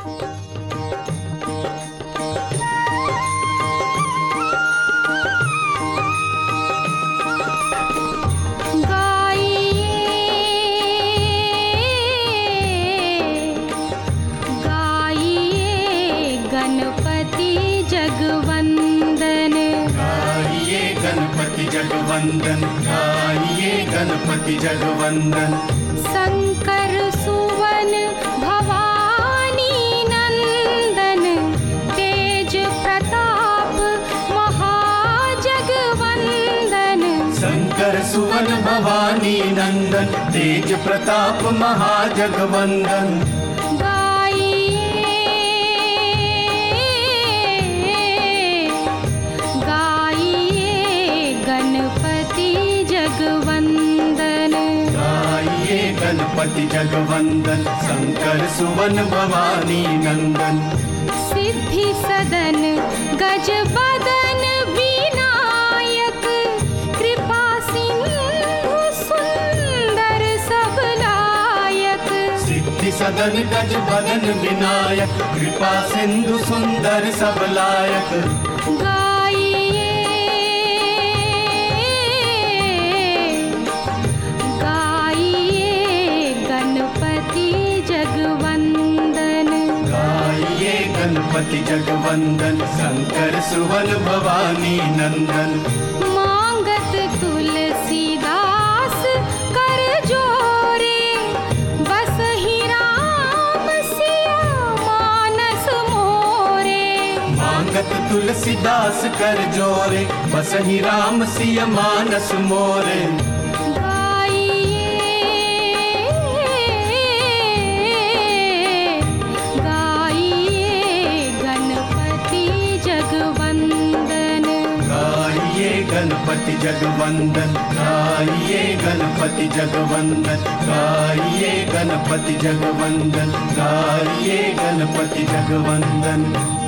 जगवंदन गाइए गणपति जगवंदन। शंकर सुवन भवानी नंदन तेज प्रताप महाजगवंदन। शंकर सुवन भवानी नंदन तेज प्रताप महाजगवंदन। गणपति जगवंदन शंकर सुवन भवानी नंदन। सिद्धि सदन गज बदन विनायक कृपा सिंधु सुंदर सब लायक। सिद्धि सदन गज बदन विनायक कृपा सिंधु सुंदर सब लायक। गणपति जगवंदन शंकर सुवन भवानी नंदन। मांगत तुलसीदास कर जोरे बस ही राम सिया मानस मोरे। मांगत तुलसीदास कर जोरे बस ही राम सिया मानस मोरे। गणपति जगवंदन गाइए गणपति जगवंदन। गाइए गणपति जगवंदन गाइए गणपति जगवंदन।